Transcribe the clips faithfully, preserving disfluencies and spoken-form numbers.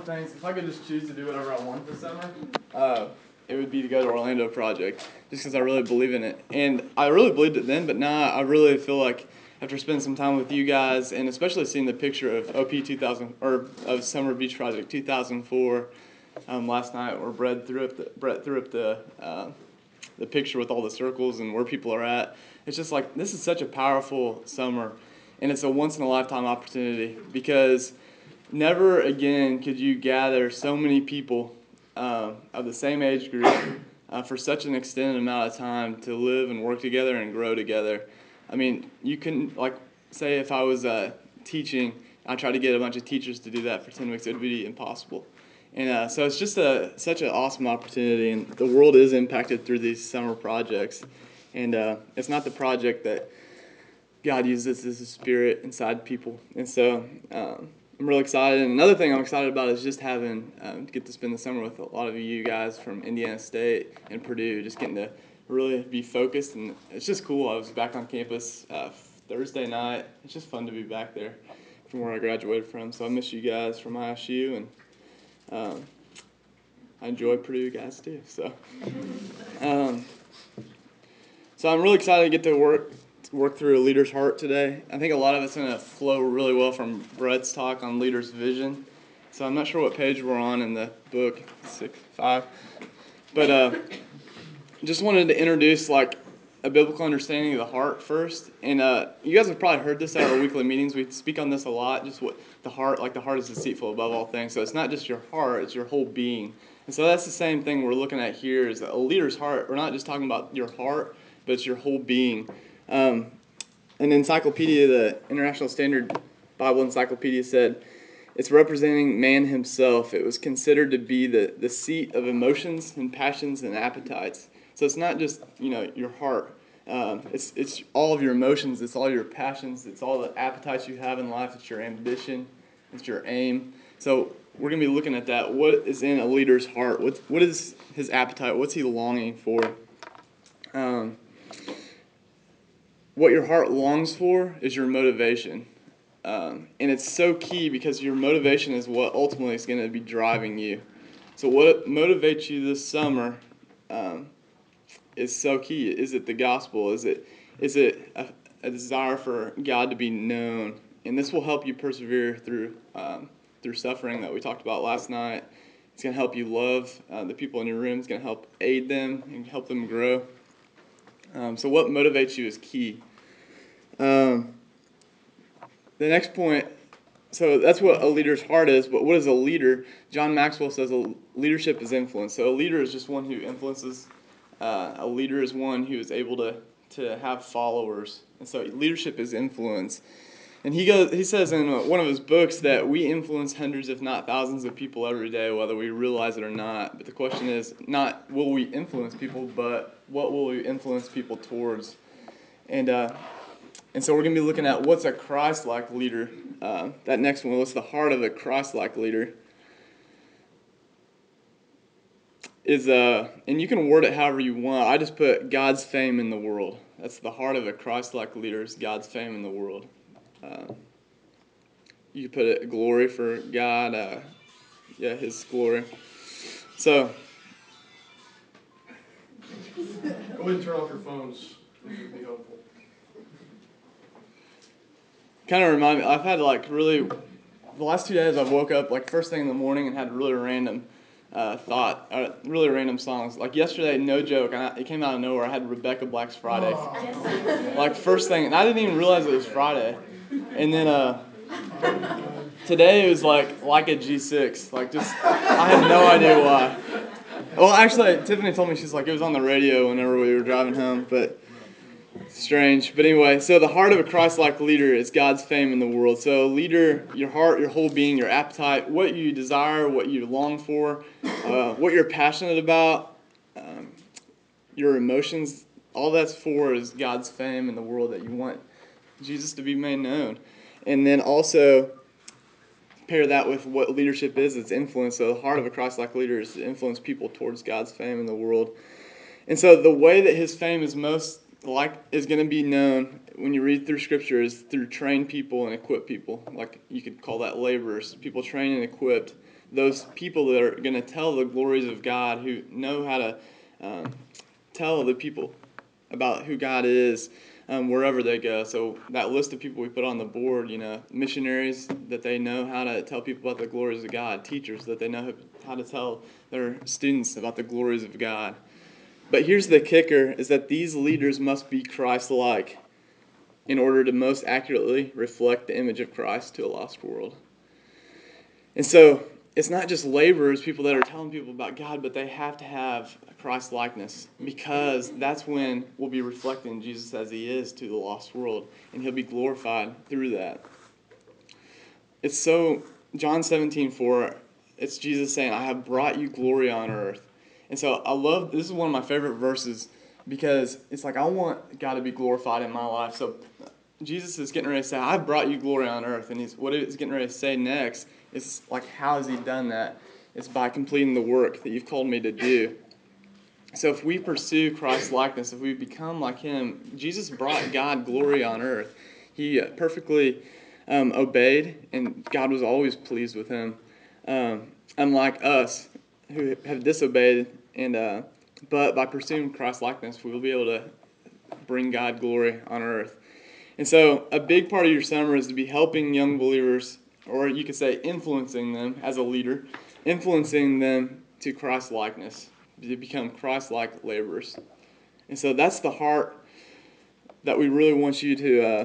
things. If I could just choose to do whatever I want this summer, uh, it would be to go to Orlando Project, just because I really believe in it. And I really believed it then, but now I really feel like after spending some time with you guys, and especially seeing the picture of O P two thousand or of Summer Beach Project two thousand four um, last night, where Brett threw up the Brett threw up the uh, the picture with all the circles and where people are at. It's just like this is such a powerful summer, and it's a once in a lifetime opportunity because never again could you gather so many people uh, of the same age group uh, for such an extended amount of time to live and work together and grow together. I mean, you can, like, say if I was uh, teaching, I tried to get a bunch of teachers to do that for ten weeks, it would be impossible. And uh, so it's just a such an awesome opportunity, and the world is impacted through these summer projects. And uh, it's not the project that God uses as a spirit inside people. And so um, I'm really excited. And another thing I'm excited about is just having um, to get to spend the summer with a lot of you guys from Indiana State and Purdue, just getting to really be focused. And it's just cool. I was back on campus uh, Thursday night. It's just fun to be back there from where I graduated from. So I miss you guys from I S U, and um, I enjoy Purdue guys too. So, um, so I'm really excited to get to work work through a leader's heart today. I think a lot of it's going to flow really well from Brett's talk on leader's vision. So I'm not sure what page we're on in the book, six, five. But uh, just wanted to introduce like a biblical understanding of the heart first. And uh, you guys have probably heard this at our weekly meetings. We speak on this a lot, just what the heart, like the heart is deceitful above all things. So it's not just your heart, it's your whole being. And so that's the same thing we're looking at here is a leader's heart. We're not just talking about your heart, but it's your whole being. Um, an encyclopedia, the International Standard Bible Encyclopedia said, it's representing man himself. It was considered to be the, the seat of emotions and passions and appetites. So it's not just, you know, your heart. Um, it's it's all of your emotions. It's all your passions. It's all the appetites you have in life. It's your ambition. It's your aim. So we're going to be looking at that. What is in a leader's heart? What What is his appetite? What's he longing for? Um, what your heart longs for is your motivation. Um, and it's so key because your motivation is what ultimately is going to be driving you. So what motivates you this summer um, is so key. Is it the gospel? Is it is it a, a desire for God to be known? And this will help you persevere through um, through suffering that we talked about last night. It's going to help you love uh, the people in your room. It's going to help aid them and help them grow. Um, so what motivates you is key. Um, the next point, so that's what a leader's heart is, but what is a leader? John Maxwell says a leadership is influence. So a leader is just one who influences. Uh, a leader is one who is able to, to have followers. And so leadership is influence. And he goes, he says in one of his books that we influence hundreds, if not thousands of people every day, whether we realize it or not. But the question is not will we influence people, but what will we influence people towards? And uh, and so we're going to be looking at what's a Christ-like leader. Uh, that next one, what's the heart of a Christ-like leader? Is uh, and you can word it however you want. I just put God's fame in the world. That's the heart of a Christ-like leader is God's fame in the world. Uh, you could put it glory for God, uh, yeah, His glory. So, go ahead and turn off your phones. This would be helpful. Kind of remind me, I've had like really, the last two days I've woke up like first thing in the morning and had really random uh, thought, uh, really random songs. Like yesterday, no joke, and I, it came out of nowhere. I had Rebecca Black's Friday. Oh. Like first thing, and I didn't even realize it was Friday. And then uh, today it was like like a G six. Like just, I had no idea why. Well, actually, Tiffany told me, she's like, it was on the radio whenever we were driving home, but strange. But anyway, so the heart of a Christ-like leader is God's fame in the world. So leader, your heart, your whole being, your appetite, what you desire, what you long for, uh, what you're passionate about, um, your emotions, all that's for is God's fame in the world that you want Jesus to be made known. And then also pair that with what leadership is, it's influence. So the heart of a Christ-like leader is to influence people towards God's fame in the world. And so the way that his fame is most like is going to be known when you read through Scripture, is through train people and equip people. Like you could call that laborers. People trained and equipped. Those people that are going to tell the glories of God, who know how to um, tell the people about who God is um, wherever they go. So that list of people we put on the board, you know, missionaries that they know how to tell people about the glories of God, teachers that they know how to tell their students about the glories of God. But here's the kicker, is that these leaders must be Christ-like in order to most accurately reflect the image of Christ to a lost world. And so it's not just laborers, people that are telling people about God, but they have to have Christ-likeness, because that's when we'll be reflecting Jesus as he is to the lost world, and he'll be glorified through that. It's so, John seventeen four, it's Jesus saying, I have brought you glory on earth. And so I love, this is one of my favorite verses, because it's like I want God to be glorified in my life. So Jesus is getting ready to say, I've brought you glory on earth. And he's, what he's getting ready to say next is like, how has he done that? It's by completing the work that you've called me to do. So if we pursue Christ's likeness, if we become like him, Jesus brought God glory on earth. He perfectly um, obeyed, and God was always pleased with him. Um, unlike us, who have disobeyed, and uh, but by pursuing Christ's likeness, we will be able to bring God glory on earth. And so a big part of your summer is to be helping young believers, or you could say influencing them as a leader, influencing them to Christ's likeness, to become Christ-like laborers. And so that's the heart that we really want you to, uh,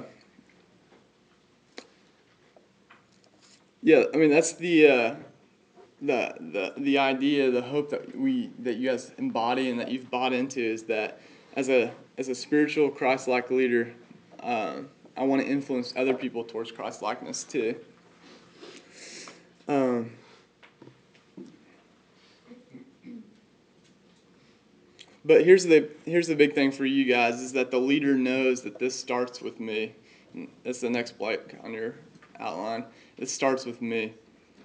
yeah, I mean, that's the, uh, the the the idea, the hope that we that you guys embody and that you've bought into, is that as a as a spiritual Christ-like leader, um, I want to influence other people towards Christ-likeness too. Um, but here's the here's the big thing for you guys, is that the leader knows that this starts with me. That's the next blank on your outline. It starts with me.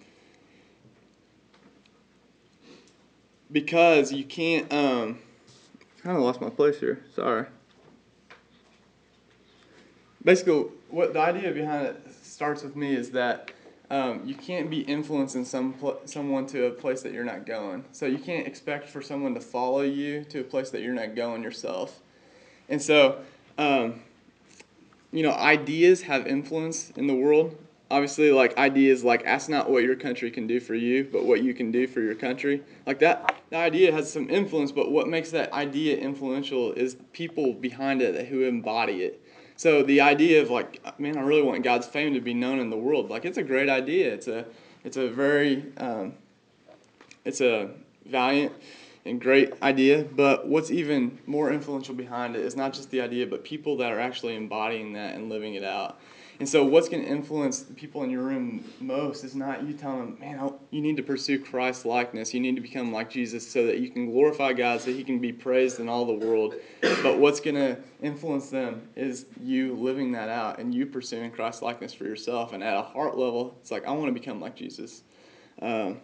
Because you can't, um, I kind of lost my place here, sorry. Basically, what the idea behind it starts with me is that um, you can't be influencing some pl- someone to a place that you're not going. So you can't expect for someone to follow you to a place that you're not going yourself. And so, um, you know, ideas have influence in the world. Obviously, like, ideas like, ask not what your country can do for you, but what you can do for your country. Like, that, that idea has some influence, but what makes that idea influential is people behind it who embody it. So the idea of, like, man, I really want God's fame to be known in the world. Like, it's a great idea. It's a, it's a very, um, it's a valiant and great idea, but what's even more influential behind it is not just the idea, but people that are actually embodying that and living it out. And so what's going to influence the people in your room most is not you telling them, man, you need to pursue Christ's likeness. You need to become like Jesus so that you can glorify God, so he can be praised in all the world. But what's going to influence them is you living that out and you pursuing Christ's likeness for yourself. And at a heart level, it's like, I want to become like Jesus. Um,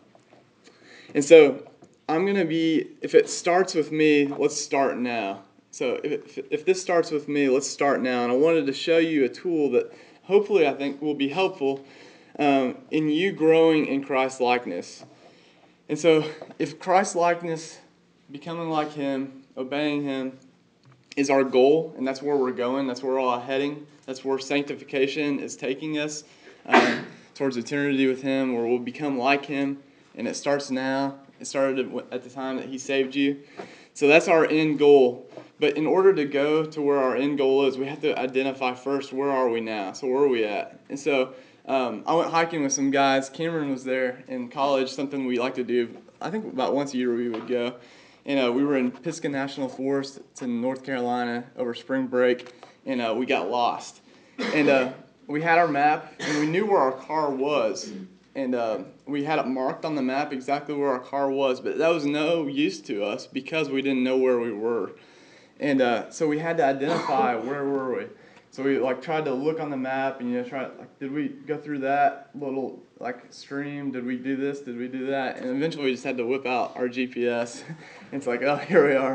and so I'm going to be, if it starts with me, let's start now. So if, if this starts with me, let's start now. And I wanted to show you a tool that hopefully I think will be helpful um, in you growing in Christ-likeness. And so if Christ-likeness, becoming like him, obeying him, is our goal, and that's where we're going, that's where we're all heading, that's where sanctification is taking us, um, towards eternity with him, where we'll become like him, and it starts now. It started at the time that he saved you. So that's our end goal. But in order to go to where our end goal is, we have to identify first, where are we now? So where are we at? And so um, I went hiking with some guys. Cameron was there in college, something we like to do. I think about once a year we would go. And uh, we were in Pisgah National Forest. It's in North Carolina over spring break, and uh, we got lost. And uh, we had our map, and we knew where our car was. And uh, we had it marked on the map exactly where our car was, but that was no use to us because we didn't know where we were. And uh, so we had to identify where were we. So we like tried to look on the map and you know try like did we go through that little like stream? Did we do this? Did we do that? And eventually we just had to whip out our G P S. And it's like, oh, here we are.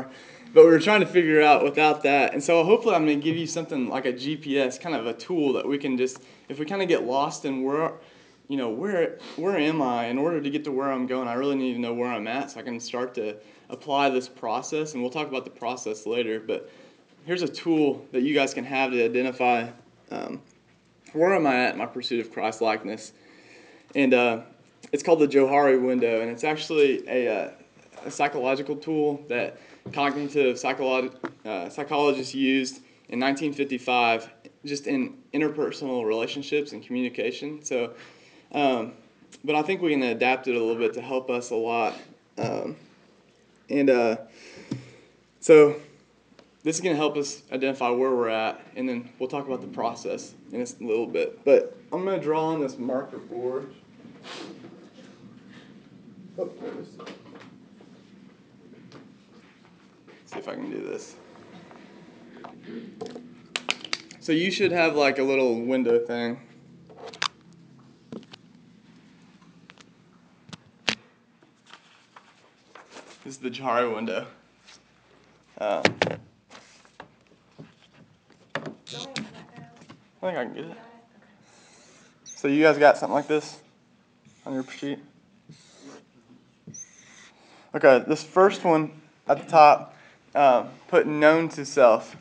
but we were trying to figure out without that. And so hopefully I'm going to give you something like a G P S, kind of a tool that we can just, if we kind of get lost in where, you know, where where am I? In order to get to where I'm going, I really need to know where I'm at so I can start to apply this process. And we'll talk about the process later. But here's a tool that you guys can have to identify um, where am I at in my pursuit of Christ likeness. And uh, it's called the Johari window, and it's actually a, uh, a psychological tool that cognitive psycholo- uh, psychologists used in nineteen fifty-five just in interpersonal relationships and communication. So, um, but I think we can adapt it a little bit to help us a lot. Um, and uh, so this is going to help us identify where we're at, and then we'll talk about the process in a little bit. But I'm going to draw on this marker board. Oh, there it is. See if I can do this. So you should have like a little window thing. This is the Johari window. Um, I think I can get it. So you guys got something like this on your sheet? Okay, this first one at the top, um, put known to self.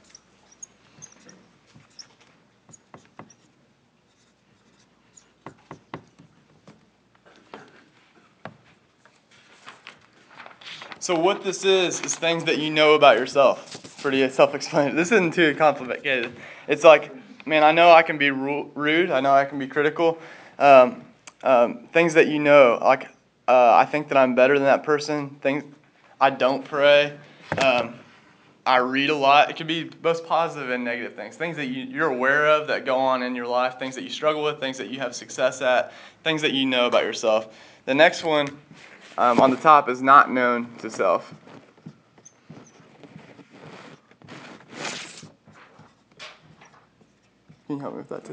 So what this is, is things that you know about yourself. Pretty self-explanatory. This isn't too complicated. It's like, man, I know I can be rude. I know I can be critical. Um, um, things that you know, like uh, I think that I'm better than that person. Things I don't pray. Um, I read a lot. It could be both positive and negative things. Things that you, you're aware of that go on in your life. Things that you struggle with. Things that you have success at. Things that you know about yourself. The next one um, on the top is not known to self. Can you help me with that too?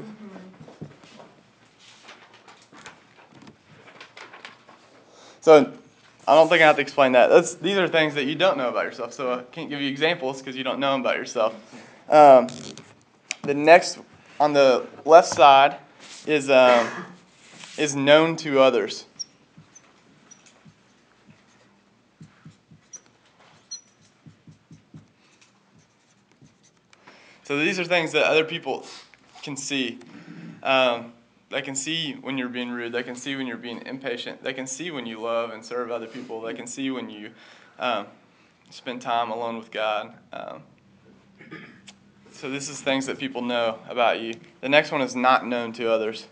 So I don't think I have to explain that. That's, these are things that you don't know about yourself. So I can't give you examples because you don't know them about yourself. Um, the next on the left side is um, is known to others. So these are things that other people can see. Um, they can see when you're being rude. They can see when you're being impatient. They can see when you love and serve other people. They can see when you um, spend time alone with God. Um, so this is things that people know about you. The next one is not known to others.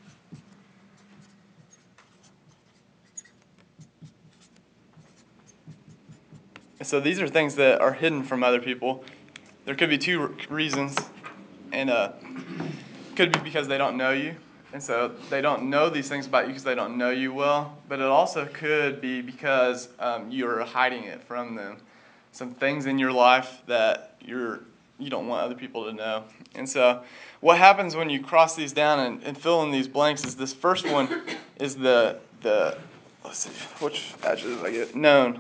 So these are things that are hidden from other people. There could be two reasons, and uh, could be because they don't know you, and so they don't know these things about you because they don't know you well. But it also could be because um, you're hiding it from them. Some things in your life that you're you don't want other people to know. And so what happens when you cross these down and, and fill in these blanks is this first one is the the let's see which adjective did I get known.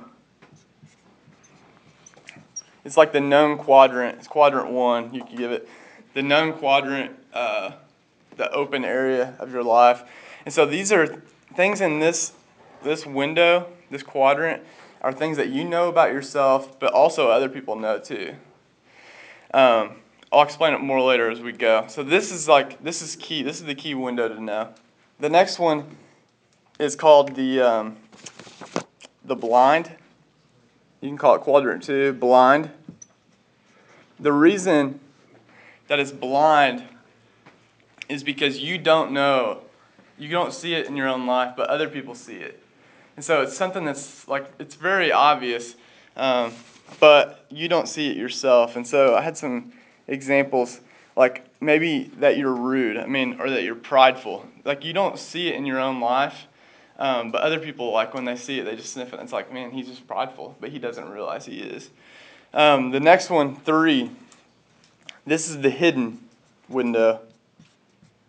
It's like the known quadrant. It's quadrant one. You can give it the known quadrant, uh, the open area of your life. And so these are things in this this window, this quadrant, are things that you know about yourself, but also other people know too. Um, I'll explain it more later as we go. So this is like this is key. This is the key window to know. The next one is called the um, the blind. You can call it quadrant two, blind. The reason that it's blind is because you don't know, you don't see it in your own life, but other people see it. And so it's something that's like, it's very obvious, um, but you don't see it yourself. And so I had some examples, like maybe that you're rude, I mean, or that you're prideful. Like you don't see it in your own life, um, but other people, like when they see it, they just sniff it. And it's like, man, he's just prideful, but he doesn't realize he is. Um, the next one, three. This is the hidden window.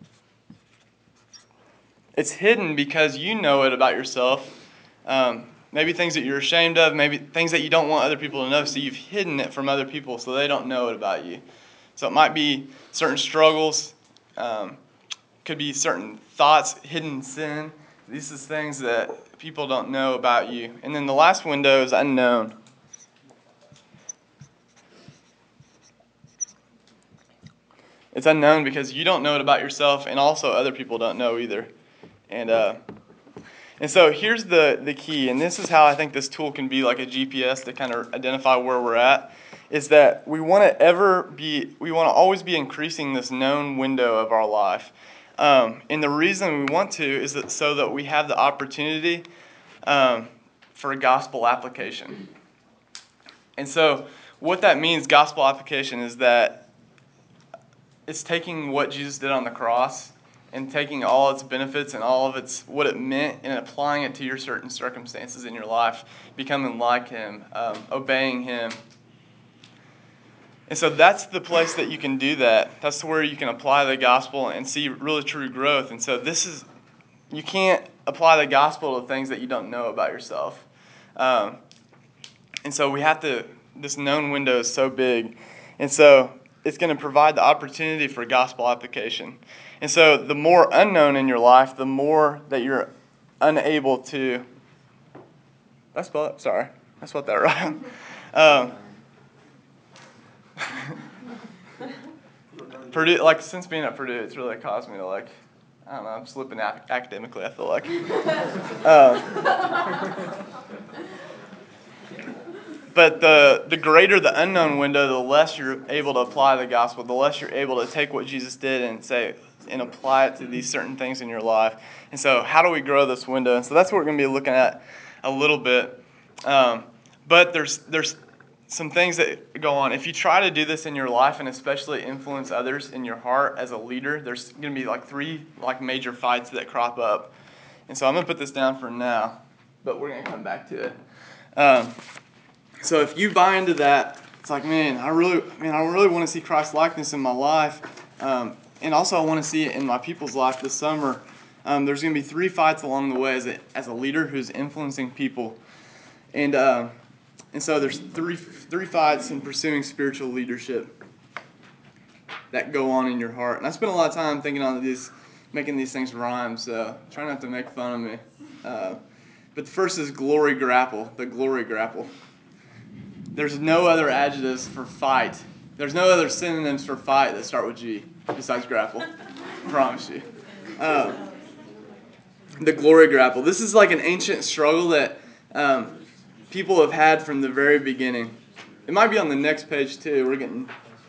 It's hidden because you know it about yourself, um, maybe things that you're ashamed of, maybe things that you don't want other people to know, so you've hidden it from other people so they don't know it about you. So it might be certain struggles, um, could be certain thoughts, hidden sin. These are things that people don't know about you. And then the last window is unknown. It's unknown because you don't know it about yourself, and also other people don't know either. And uh, and so here's the, the key, and this is how I think this tool can be like a G P S to kind of identify where we're at, is that we want to ever be, we want to always be increasing this known window of our life. Um, and the reason we want to is that so that we have the opportunity um, for gospel application. And so what that means, gospel application, is that it's taking what Jesus did on the cross and taking all its benefits and all of its what it meant and applying it to your certain circumstances in your life, becoming like him, um, obeying him. And so that's the place that you can do that. That's where you can apply the gospel and see really true growth. And so this is, you can't apply the gospel to things that you don't know about yourself. Um, and so we have to, this known window is so big. And so it's going to provide the opportunity for gospel application. And so the more unknown in your life, the more that you're unable to, I spelled it, sorry, I spelled that right. um, Purdue, like since being at Purdue, it's really caused me to like, I don't know, I'm slipping ac- academically, I feel like. um, But the, the greater the unknown window, the less you're able to apply the gospel, the less you're able to take what Jesus did and say and apply it to these certain things in your life. And so how do we grow this window? And so that's what we're going to be looking at a little bit. Um, but there's there's some things that go on. If you try to do this in your life and especially influence others in your heart as a leader, there's going to be like three like major fights that crop up. And so I'm going to put this down for now, but we're going to come back to it. Um, So if you buy into that, it's like, man, I really, man, I really want to see Christ likeness in my life, um, and also I want to see it in my people's life this summer. Um, there's going to be three fights along the way as a as a leader who's influencing people, and uh, and so there's three three fights in pursuing spiritual leadership that go on in your heart. And I spent a lot of time thinking on these, making these things rhyme. So try not to make fun of me. Uh, but the first is glory grapple. The glory grapple. There's no other adjectives for fight. There's no other synonyms for fight that start with G besides grapple. I promise you. Um, the glory grapple. This is like an ancient struggle that um, people have had from the very beginning. It might be on the next page too. We're getting.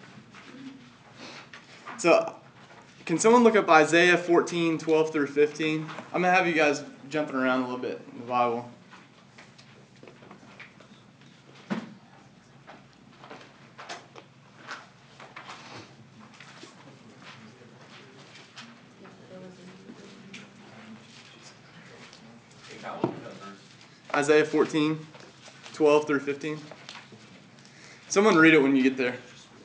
So, can someone look up Isaiah fourteen, twelve through fifteen? I'm going to have you guys jumping around a little bit in the Bible. Isaiah fourteen, twelve through fifteen. Someone read it when you get there.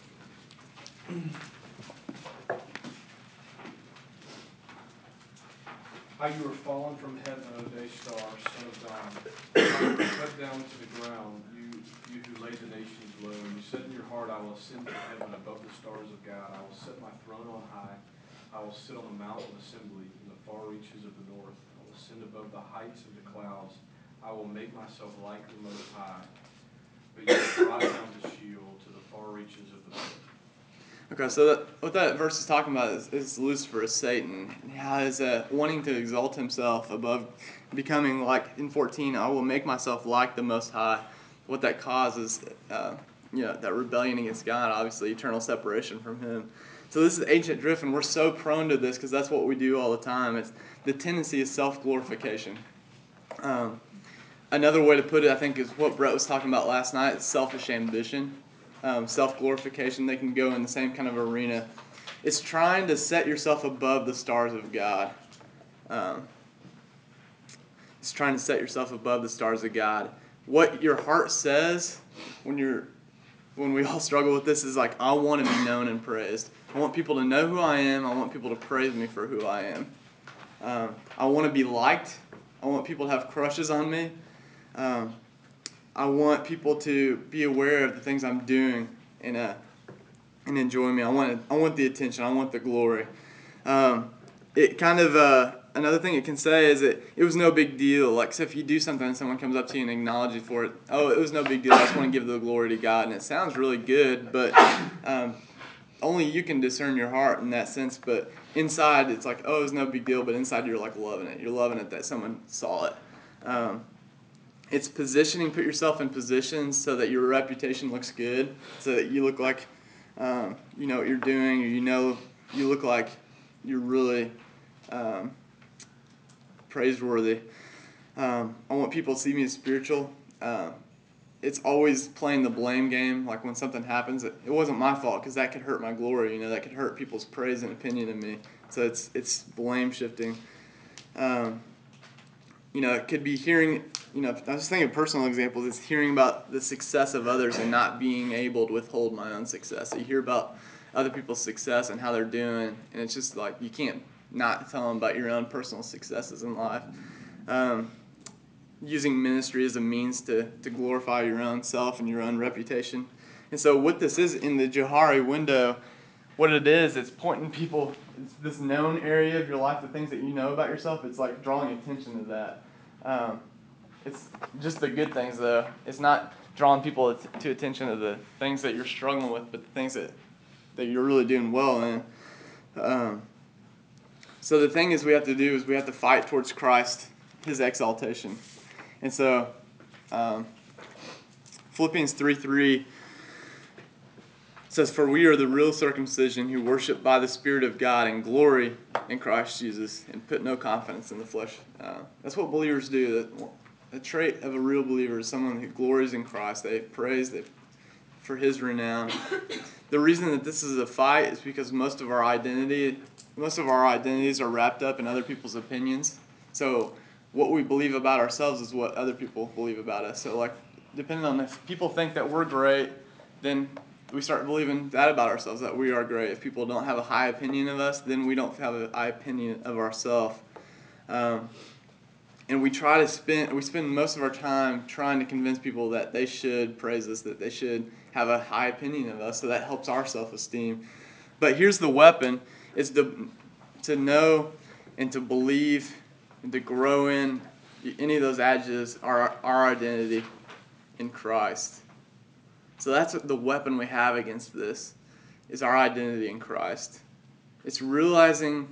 How you were fallen from heaven, O day star, son of dawn. How you were cut down to the ground, you you who laid the nations low. You said in your heart, I will ascend to heaven above the stars of God. I will set my throne on high. I will sit on the mount of assembly in the far reaches of the north. I will ascend above the heights of the clouds. I will make myself like the Most High. But you will brought down to Sheol, to the far reaches of the north. Okay, so that, what that verse is talking about is, is Lucifer, is Satan. How is uh, wanting to exalt himself above becoming like, in fourteen, I will make myself like the Most High. What that causes, uh, you know, that rebellion against God, obviously, eternal separation from Him. So this is ancient drift, and we're so prone to this because that's what we do all the time. It's the tendency is self-glorification. Um, another way to put it, I think, is what Brett was talking about last night, is selfish ambition. Um, self-glorification, they can go in the same kind of arena. It's trying to set yourself above the stars of God. Um, it's trying to set yourself above the stars of God. What your heart says when you're, when we all struggle with this is like, I want to be known and praised. I want people to know who I am. I want people to praise me for who I am. Um, I want to be liked. I want people to have crushes on me. Um, I want people to be aware of the things I'm doing and uh, and enjoy me. I want I want the attention. I want the glory. Um, it kind of uh, another thing it can say is that it was no big deal. Like, so if you do something and someone comes up to you and acknowledges you for it, oh, it was no big deal. I just want to give the glory to God, and it sounds really good, but um, only you can discern your heart in that sense. But inside, it's like, oh, it's no big deal. But inside, you're like loving it. You're loving it that someone saw it. Um, it's positioning. Put yourself in positions so that your reputation looks good, so that you look like um, you know what you're doing, or you know you look like you're really um, praiseworthy. Um, I want people to see me as spiritual. Uh, it's always playing the blame game. Like when something happens, it, it wasn't my fault because that could hurt my glory. You know, that could hurt people's praise and opinion of me. So it's it's blame shifting. Um, you know, it could be hearing. You know, I was thinking of personal examples. It's hearing about the success of others and not being able to withhold my own success. So you hear about other people's success and how they're doing, and it's just like you can't not tell them about your own personal successes in life. Um, using ministry as a means to, to glorify your own self and your own reputation. And so what this is in the Johari window, what it is, it's pointing people, it's this known area of your life, the things that you know about yourself, it's like drawing attention to that. Um, it's just the good things, though. It's not drawing people to attention to the things that you're struggling with, but the things that, that you're really doing well in. Um, so the thing is we have to do is we have to fight towards Christ, his exaltation. And so, um, Philippians three three says, "For we are the real circumcision who worship by the Spirit of God and glory in Christ Jesus and put no confidence in the flesh." Uh, that's what believers do. A trait of a real believer is someone who glories in Christ. They praise they, for his renown. The reason that this is a fight is because most of our identity, most of our identities are wrapped up in other people's opinions. So what we believe about ourselves is what other people believe about us. So, like, depending on if people think that we're great, then we start believing that about ourselves, that we are great. If people don't have a high opinion of us, then we don't have a high opinion of ourselves. Um, and we try to spend, we spend most of our time trying to convince people that they should praise us, that they should have a high opinion of us, so that helps our self-esteem. But here's the weapon, is to, to know and to believe and to grow in any of those adjectives are our identity in Christ. So that's what the weapon we have against this, is our identity in Christ. It's realizing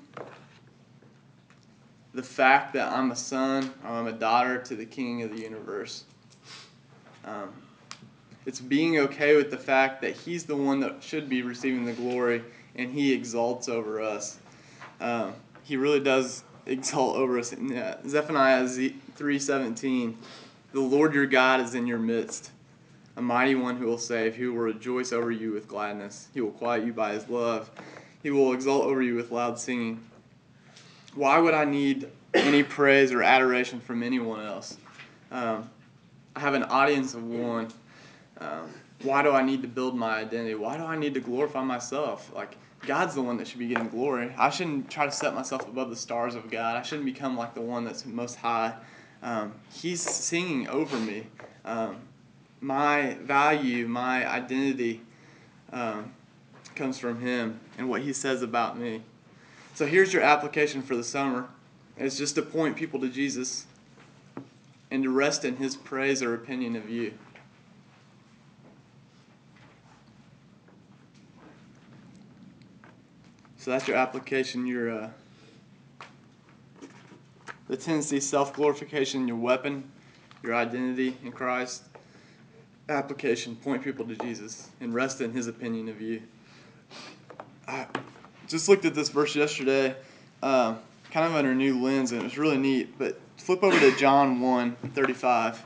the fact that I'm a son or I'm a daughter to the King of the universe. Um, it's being okay with the fact that he's the one that should be receiving the glory and he exalts over us. Um, he really does exalt over us. In, uh, Zephaniah three seventeen, "The Lord your God is in your midst, a mighty one who will save. He will rejoice over you with gladness. He will quiet you by his love. He will exalt over you with loud singing." Why would I need any praise or adoration from anyone else? Um, I have an audience of one. Um, why do I need to build my identity? Why do I need to glorify myself? Like, God's the one that should be getting glory. I shouldn't try to set myself above the stars of God. I shouldn't become like the one that's most high. Um, he's singing over me. Um, my value, my identity um, comes from him and what he says about me. So here's your application for the summer. It's just to point people to Jesus and to rest in his praise or opinion of you. So that's your application, your uh, the tendency, self-glorification, your weapon, your identity in Christ. Application, point people to Jesus and rest in his opinion of you. I just looked at this verse yesterday, uh, kind of under a new lens, and it was really neat. But flip over to John one thirty-five.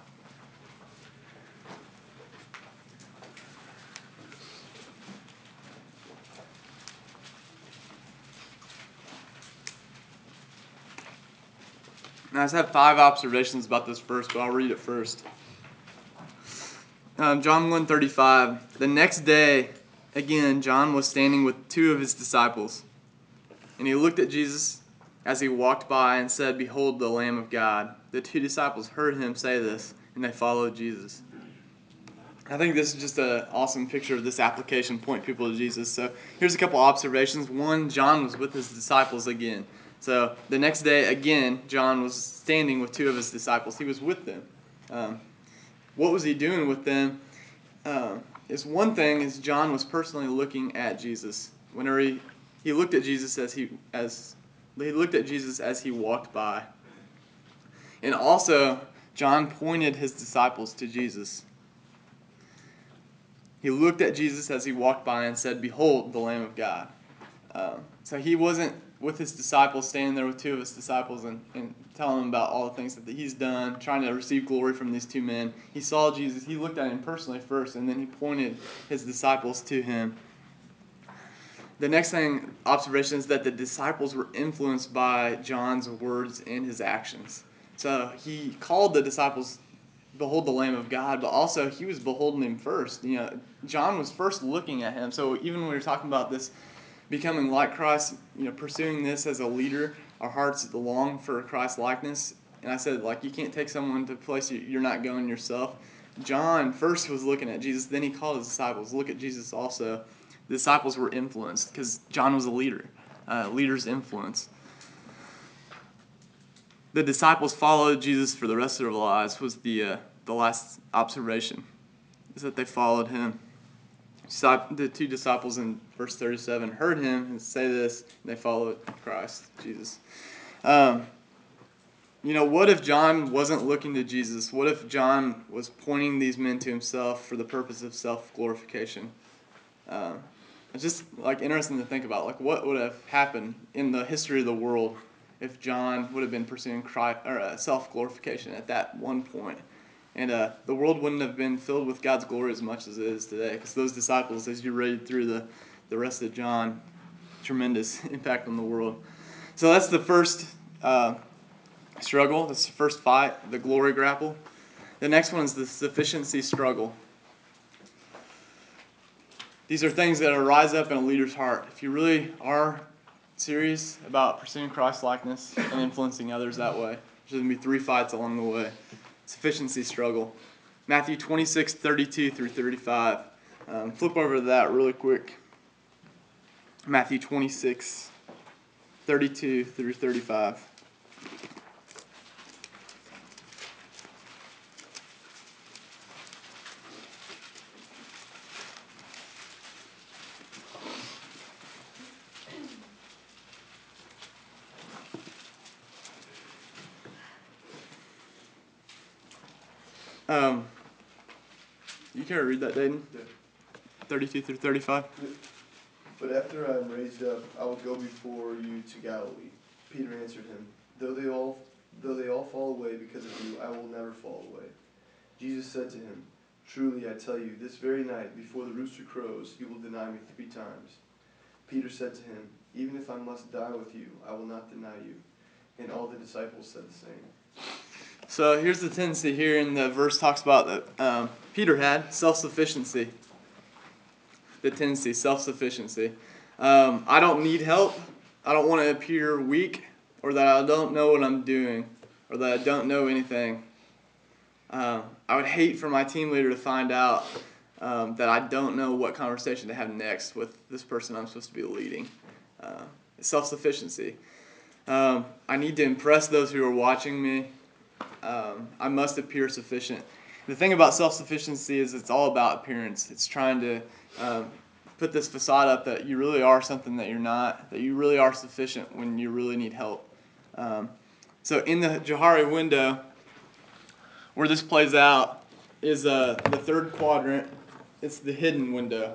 And I just have five observations about this verse, but I'll read it first. Um, John one thirty-five. "The next day, again, John was standing with two of his disciples. And he looked at Jesus as he walked by and said, 'Behold the Lamb of God.' The two disciples heard him say this and they followed Jesus. I think this is just an awesome picture of this application, point people to Jesus. So here's a couple observations. One, John was with his disciples again. So the next day, again, John was standing with two of his disciples. He was with them. Um, what was he doing with them? Uh, is one thing is John was personally looking at Jesus. Whenever he, he looked at Jesus as he as he looked at Jesus as he walked by. And also, John pointed his disciples to Jesus. He looked at Jesus as he walked by and said, "Behold, the Lamb of God." Um, so he wasn't with his disciples, standing there with two of his disciples and, and telling them about all the things that he's done, trying to receive glory from these two men. He saw Jesus. He looked at him personally first, and then he pointed his disciples to him. The next thing, observation, is that the disciples were influenced by John's words and his actions. So he called the disciples, "Behold the Lamb of God," but also he was beholding him first. You know, John was first looking at him. So even when we were talking about this becoming like Christ, you know, pursuing this as a leader, our hearts long for Christ likeness. And I said, like, you can't take someone to a place you're not going yourself. John first was looking at Jesus, then he called his disciples. Look at Jesus also. The disciples were influenced because John was a leader. Uh, leaders influence. The disciples followed Jesus for the rest of their lives was the uh, the last observation, is that they followed him. The two disciples in verse thirty-seven heard him say this, and they followed Christ, Jesus. Um, you know, what if John wasn't looking to Jesus? What if John was pointing these men to himself for the purpose of self-glorification? Um, it's just like interesting to think about. Like, what would have happened in the history of the world if John would have been pursuing Christ, or uh, self-glorification at that one point? And uh, the world wouldn't have been filled with God's glory as much as it is today. Because those disciples, as you read through the, the rest of John, tremendous impact on the world. So that's the first uh, struggle. That's the first fight, the glory grapple. The next one is the sufficiency struggle. These are things that arise up in a leader's heart. If you really are serious about pursuing Christ-likeness and influencing others that way, there's going to be three fights along the way. Sufficiency struggle. Matthew twenty-six, thirty-two through thirty-five. Um, flip over to that really quick. Matthew twenty-six, thirty-two through thirty-five. Um, you care to read that, Dayton? Yeah. thirty-two through thirty-five. But after I am raised up, I will go before you to Galilee. Peter answered him, Though they all, though they all fall away because of you, I will never fall away. Jesus said to him, Truly I tell you, this very night, before the rooster crows, you will deny me three times. Peter said to him, Even if I must die with you, I will not deny you. And all the disciples said the same. So here's the tendency here in the verse talks about that um, Peter had self-sufficiency. The tendency, self-sufficiency. Um, I don't need help. I don't want to appear weak or that I don't know what I'm doing or that I don't know anything. Uh, I would hate for my team leader to find out um, that I don't know what conversation to have next with this person I'm supposed to be leading. Uh, self-sufficiency. Um, I need to impress those who are watching me. Um, I must appear sufficient. The thing about self-sufficiency is it's all about appearance. It's trying to um, put this facade up that you really are something that you're not, that you really are sufficient when you really need help. Um, so in the Johari window, where this plays out is uh, the third quadrant. It's the hidden window.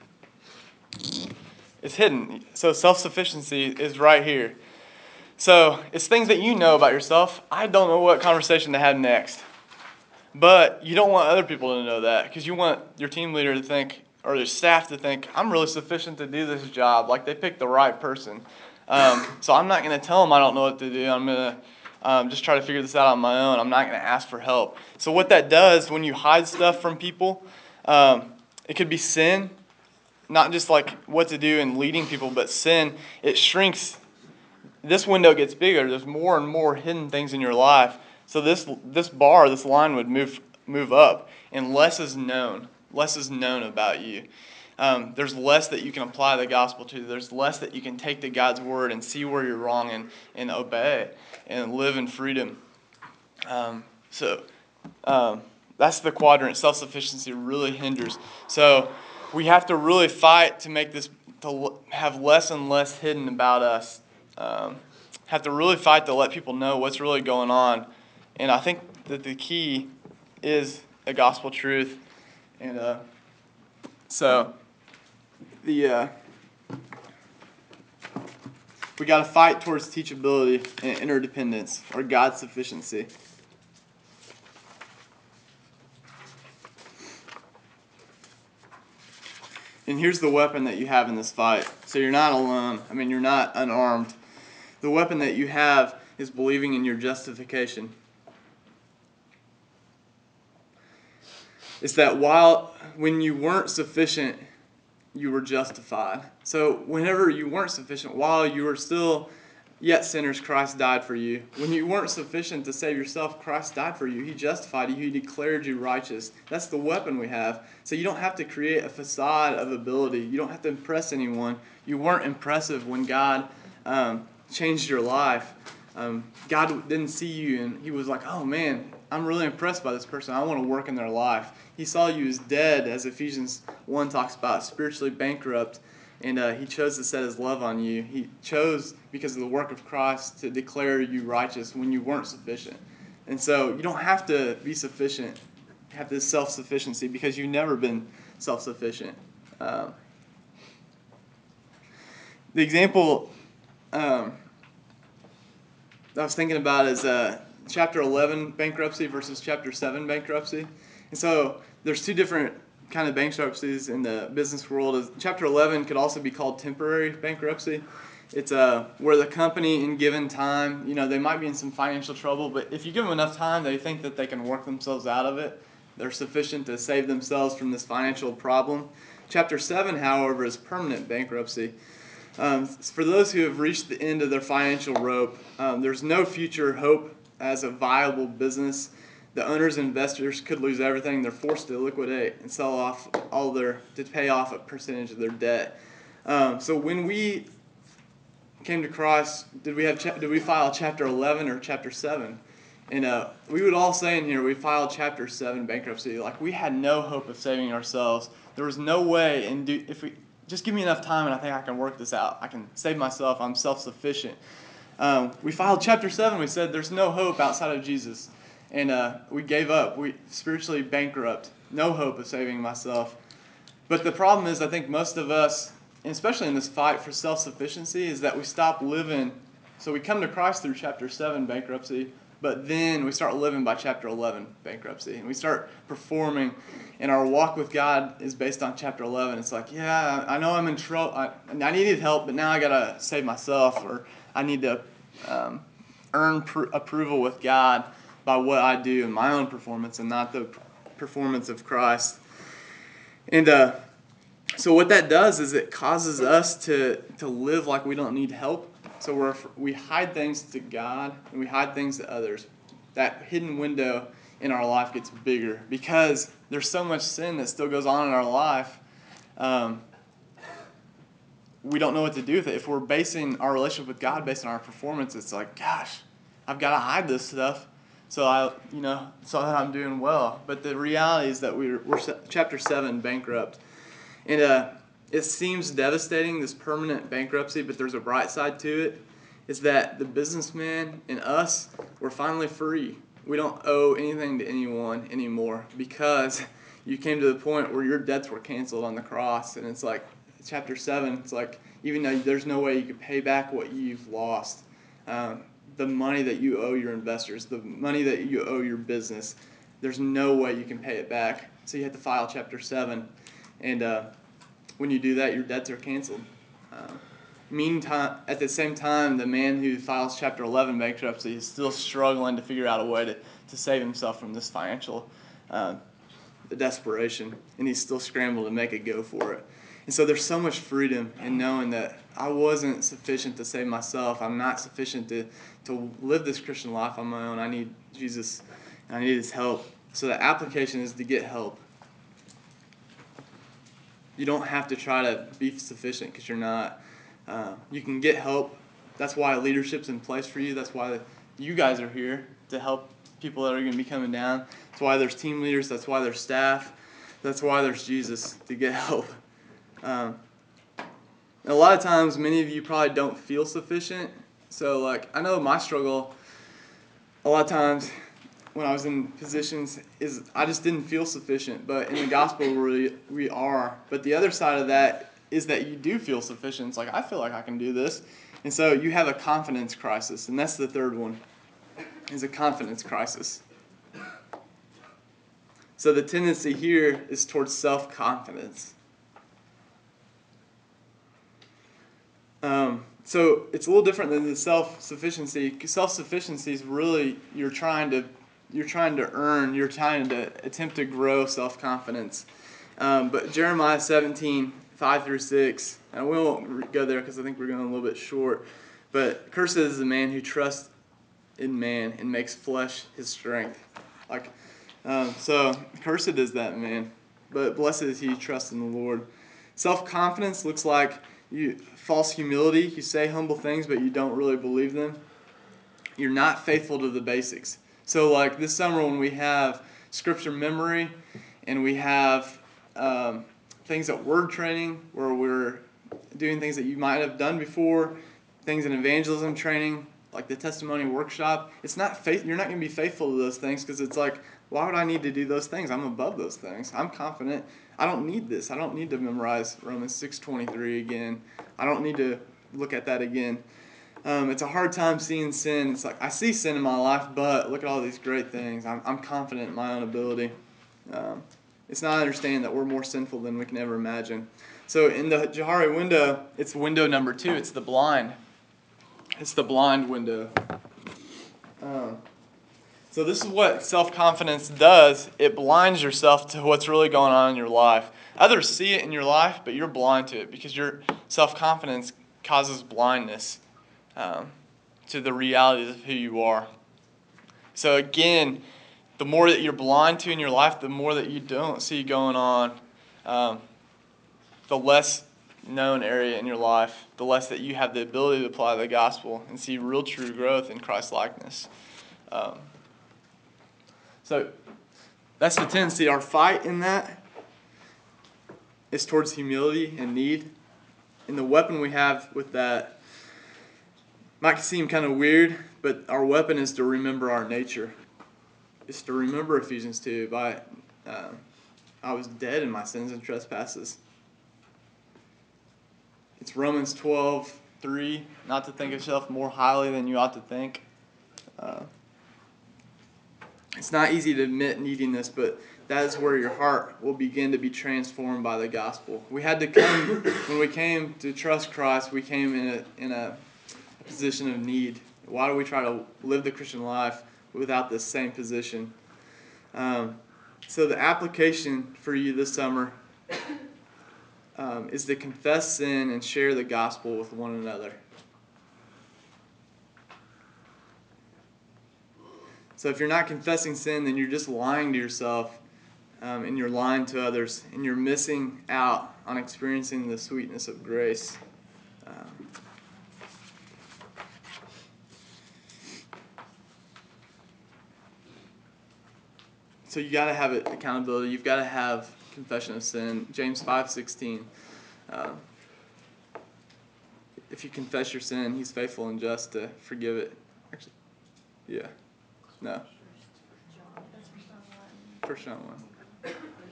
It's hidden. So self-sufficiency is right here. So it's things that you know about yourself. I don't know what conversation to have next. But you don't want other people to know that because you want your team leader to think, or your staff to think, I'm really sufficient to do this job. Like they picked the right person. Um, so I'm not going to tell them I don't know what to do. I'm going to um, just try to figure this out on my own. I'm not going to ask for help. So what that does when you hide stuff from people, um, it could be sin, not just like what to do in leading people, but sin, it shrinks. This window gets bigger. There's more and more hidden things in your life So this this bar, this line would move move up, and less is known. Less is known about you. Um, there's less that you can apply the gospel to. There's less that you can take to God's word and see where you're wrong and, and obey and live in freedom. Um, so um, that's the quadrant. Self-sufficiency really hinders. So we have to really fight to make this, to have less and less hidden about us. Um, have to really fight to let people know what's really going on. And I think that the key is a gospel truth. And uh, so the uh, we got to fight towards teachability and interdependence, or God's sufficiency. And here's the weapon that you have in this fight. So you're not alone. I mean, you're not unarmed. The weapon that you have is believing in your justification. It's that while, when you weren't sufficient, you were justified. So whenever you weren't sufficient, while you were still yet sinners, Christ died for you. When you weren't sufficient to save yourself, Christ died for you. He justified you. He declared you righteous. That's the weapon we have. So you don't have to create a facade of ability. You don't have to impress anyone. You weren't impressive when God um, changed your life. Um, God didn't see you and he was like, oh man, I'm really impressed by this person. I want to work in their life. He saw you as dead, as Ephesians one talks about, spiritually bankrupt, and uh, he chose to set his love on you. He chose, because of the work of Christ, to declare you righteous when you weren't sufficient. And so you don't have to be sufficient, have this self-sufficiency, because you've never been self-sufficient. Um, the example um, I was thinking about is uh, chapter eleven bankruptcy versus chapter seven bankruptcy. And so there's two different kind of bankruptcies in the business world. Chapter eleven could also be called temporary bankruptcy. It's uh, where the company, in given time, you know, they might be in some financial trouble, but if you give them enough time, they think that they can work themselves out of it. They're sufficient to save themselves from this financial problem. Chapter seven, however, is permanent bankruptcy. Um, for those who have reached the end of their financial rope, um, there's no future hope as a viable business. The owners and investors could lose everything. They're forced to liquidate and sell off all their, to pay off a percentage of their debt. Um, so when we came to Christ, did we have cha- did we file chapter eleven or chapter seven? And uh, we would all say in here, we filed chapter seven bankruptcy. Like, we had no hope of saving ourselves. There was no way, and do, if we just give me enough time and I think I can work this out. I can save myself. I'm self-sufficient. Um, we filed chapter seven. We said there's no hope outside of Jesus. And uh, we gave up. We spiritually bankrupt. No hope of saving myself. But the problem is, I think most of us, especially in this fight for self-sufficiency, is that we stop living. So we come to Christ through chapter seven bankruptcy, but then we start living by chapter eleven bankruptcy. And we start performing, and our walk with God is based on chapter eleven. It's like, yeah, I know I'm in trouble. I, I needed help, but now I got to save myself, or I need to um, earn pr- approval with God by what I do in my own performance and not the performance of Christ. And uh, so what that does is it causes us to, to live like we don't need help. So we're, we hide things to God and we hide things to others. That hidden window in our life gets bigger because there's so much sin that still goes on in our life. Um, we don't know what to do with it. If we're basing our relationship with God based on our performance, it's like, gosh, I've got to hide this stuff. So I, you know, so that I'm doing well. But the reality is that we're, we're chapter seven bankrupt, and uh, it seems devastating, this permanent bankruptcy. But there's a bright side to it. Is that the businessman and us, we're finally free. We don't owe anything to anyone anymore because you came to the point where your debts were canceled on the cross, and it's like chapter seven. It's like, even though there's no way you could pay back what you've lost. Um, the money that you owe your investors, the money that you owe your business, there's no way you can pay it back. So you have to file chapter seven. And uh, when you do that, your debts are canceled. Uh, meantime, at the same time, the man who files chapter eleven bankruptcy is still struggling to figure out a way to, to save himself from this financial uh, desperation. And he's still scrambling to make a go for it. And so there's so much freedom in knowing that I wasn't sufficient to save myself. I'm not sufficient to, to live this Christian life on my own. I need Jesus, and I need his help. So the application is to get help. You don't have to try to be sufficient because you're not. Uh, you can get help. That's why leadership's in place for you. That's why you guys are here to help people that are going to be coming down. That's why there's team leaders. That's why there's staff. That's why there's Jesus, to get help. Um, and a lot of times, many of you probably don't feel sufficient. So, like, I know my struggle a lot of times when I was in positions is I just didn't feel sufficient. But in the gospel, we, we are. But the other side of that is that you do feel sufficient. It's like, I feel like I can do this. And so you have a confidence crisis. And that's the third one, is a confidence crisis. So the tendency here is towards self-confidence. Um, so it's a little different than the self-sufficiency. Self-sufficiency is really you're trying to you're trying to earn, you're trying to attempt to grow self-confidence. Um, but Jeremiah seventeen, five through six, and we won't go there because I think we're going a little bit short. But cursed is the man who trusts in man and makes flesh his strength. Like, um, so cursed is that man, but blessed is he who trusts in the Lord. Self-confidence looks like you false humility. You say humble things, but you don't really believe them. You're not faithful to the basics. So, like this summer, when we have scripture memory, and we have um, things at word training, where we're doing things that you might have done before, things in evangelism training, like the testimony workshop. It's not faith. You're not going to be faithful to those things because it's like, why would I need to do those things? I'm above those things. I'm confident. I don't need this. I don't need to memorize Romans six twenty-three again. I don't need to look at that again. Um, it's a hard time seeing sin. It's like, I see sin in my life, but look at all these great things. I'm, I'm confident in my own ability. Um, it's not understanding that we're more sinful than we can ever imagine. So in the Johari window, it's window number two. It's the blind. It's the blind window. Um, so this is what self-confidence does. It blinds yourself to what's really going on in your life. Others see it in your life, but you're blind to it because your self-confidence causes blindness um, to the realities of who you are. So again, the more that you're blind to in your life, the more that you don't see going on, um, the less known area in your life, the less that you have the ability to apply the gospel and see real true growth in Christ likeness. Um, so that's the tendency. Our fight in that is towards humility and need. And the weapon we have with that might seem kind of weird, but our weapon is to remember our nature. It's to remember Ephesians two. By uh, I was dead in my sins and trespasses. It's Romans twelve three, not to think of yourself more highly than you ought to think. Uh, it's not easy to admit needing this, but that is where your heart will begin to be transformed by the gospel. We had to come, when we came to trust Christ, we came in a, in a position of need. Why do we try to live the Christian life without this same position? Um, so the application for you this summer Um, is to confess sin and share the gospel with one another. So if you're not confessing sin, then you're just lying to yourself, um, and you're lying to others, and you're missing out on experiencing the sweetness of grace. Um, so you got to have it, accountability. You've got to have confession of sin. James five sixteen. Uh, if you confess your sin, he's faithful and just to forgive it. Actually, yeah. No. First John one.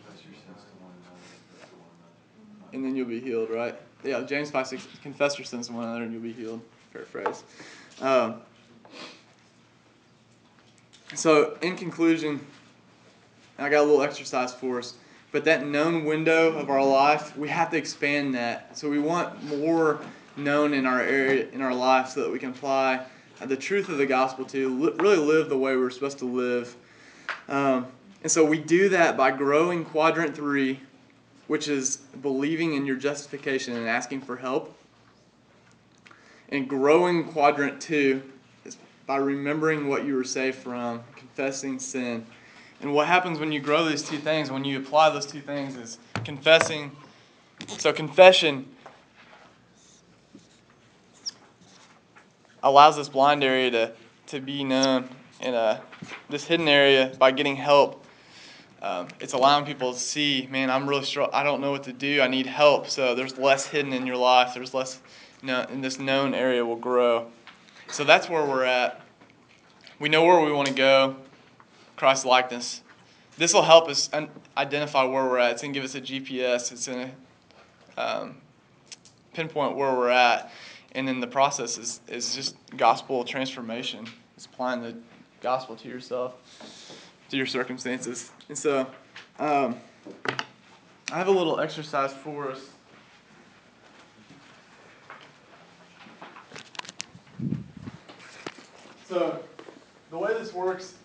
And then you'll be healed, right? Yeah, James five six. Confess your sins to one another and you'll be healed. Paraphrase. Um, so, in conclusion, I got a little exercise for us. But that known window of our life, we have to expand that. So we want more known in our area, in our life, so that we can apply the truth of the gospel to li- really live the way we're supposed to live. Um, and so we do that by growing quadrant three which is believing in your justification and asking for help. And growing quadrant two is by remembering what you were saved from, confessing sin. And what happens when you grow these two things, when you apply those two things, is confessing. So confession allows this blind area to, to be known in a, this hidden area by getting help. Um, it's allowing people to see, man, I'm really strong. I don't know what to do. I need help. So there's less hidden in your life. There's less, you know, and this known area will grow. So that's where we're at. We know where we want to go, Christ likeness. This will help us un- identify where we're at. It's going to give us a G P S. It's going to um, pinpoint where we're at. And then the process is, is just gospel transformation. It's applying the gospel to yourself, to your circumstances. And so um, I have a little exercise for us. So the way this works